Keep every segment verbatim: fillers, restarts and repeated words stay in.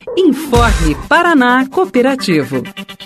Informe Paraná Cooperativo.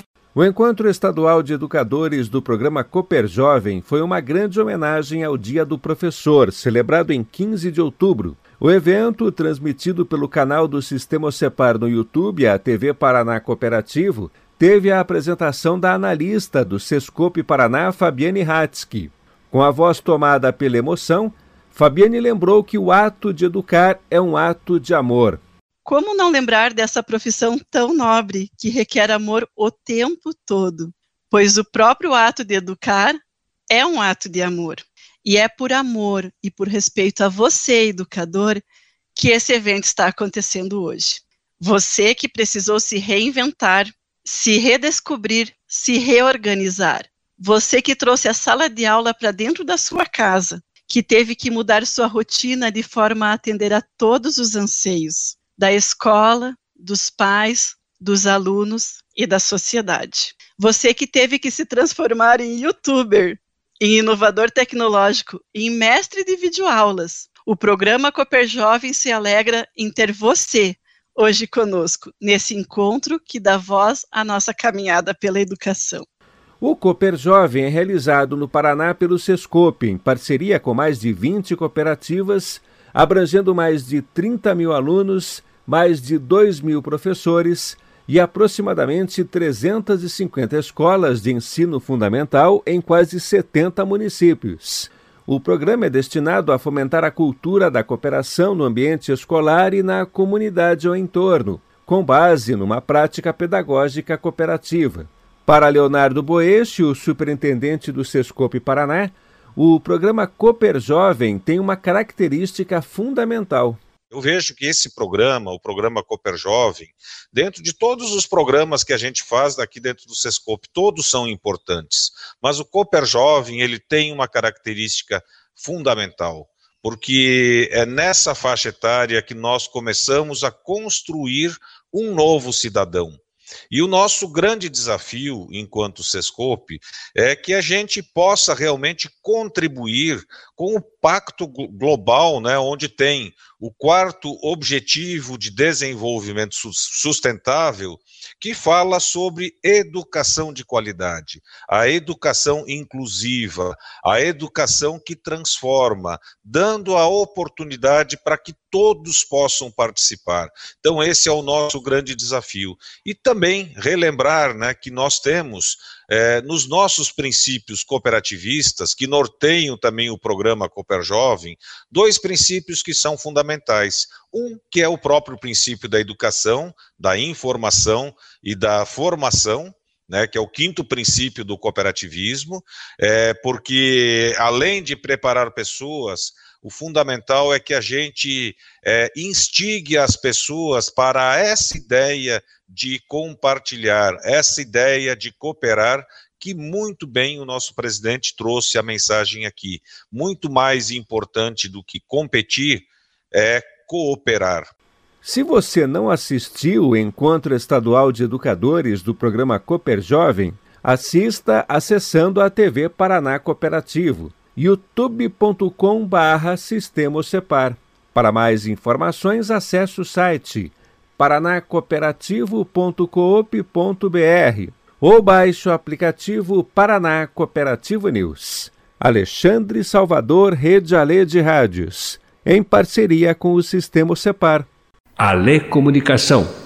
O Encontro Estadual de Educadores do Programa Cooper Jovem foi uma grande homenagem ao Dia do Professor, celebrado em quinze de outubro. O evento, transmitido pelo canal do Sistema Cepar no YouTube, a T V Paraná Cooperativo, teve a apresentação da analista do Sescope Paraná, Fabiane Hatzky. Com a voz tomada pela emoção, Fabiane lembrou que o ato de educar é um ato de amor. Como não lembrar dessa profissão tão nobre, que requer amor o tempo todo? Pois o próprio ato de educar é um ato de amor. E é por amor e por respeito a você, educador, que esse evento está acontecendo hoje. Você que precisou se reinventar, se redescobrir, se reorganizar. Você que trouxe a sala de aula para dentro da sua casa, que teve que mudar sua rotina de forma a atender a todos os anseios da escola, dos pais, dos alunos e da sociedade. Você que teve que se transformar em youtuber, em inovador tecnológico, em mestre de videoaulas. O programa Cooper Jovem se alegra em ter você hoje conosco, nesse encontro que dá voz à nossa caminhada pela educação. O Cooper Jovem é realizado no Paraná pelo Sescope, em parceria com mais de vinte cooperativas, abrangendo mais de trinta mil alunos, mais de dois mil professores e aproximadamente trezentas e cinquenta escolas de ensino fundamental em quase setenta municípios. O programa é destinado a fomentar a cultura da cooperação no ambiente escolar e na comunidade ao entorno, com base numa prática pedagógica cooperativa. Para Leonardo Boeste, o superintendente do Sescope Paraná, o programa Cooper Jovem tem uma característica fundamental. Eu vejo que esse programa, o programa Cooper Jovem, dentro de todos os programas que a gente faz aqui dentro do Sescope, todos são importantes, mas o Cooper Jovem ele tem uma característica fundamental, porque é nessa faixa etária que nós começamos a construir um novo cidadão. E o nosso grande desafio, enquanto Sescope, é que a gente possa realmente contribuir com o Pacto Global, né, onde tem o quarto Objetivo de Desenvolvimento Sustentável, que fala sobre educação de qualidade, a educação inclusiva, a educação que transforma, dando a oportunidade para que todos possam participar. Então esse é o nosso grande desafio. E também relembrar, né, que nós temos é, nos nossos princípios cooperativistas, que norteiam também o programa Cooper Jovem, dois princípios que são fundamentais. Um, que é o próprio princípio da educação, da informação e da formação, né, que é o quinto princípio do cooperativismo, é, porque além de preparar pessoas, o fundamental é que a gente é, instigue as pessoas para essa ideia de compartilhar, essa ideia de cooperar, que muito bem o nosso presidente trouxe a mensagem aqui. Muito mais importante do que competir é cooperar. Se você não assistiu o Encontro Estadual de Educadores do programa Cooper Jovem, assista acessando a T V Paraná Cooperativo, youtube ponto com barra Sistema Cepar. Para mais informações, acesse o site paraná cooperativo ponto coop ponto br ou baixe o aplicativo Paraná Cooperativo News. Alexandre Salvador, Rede Alê de Rádios, em parceria com o Sistema Cepar. Alê Comunicação.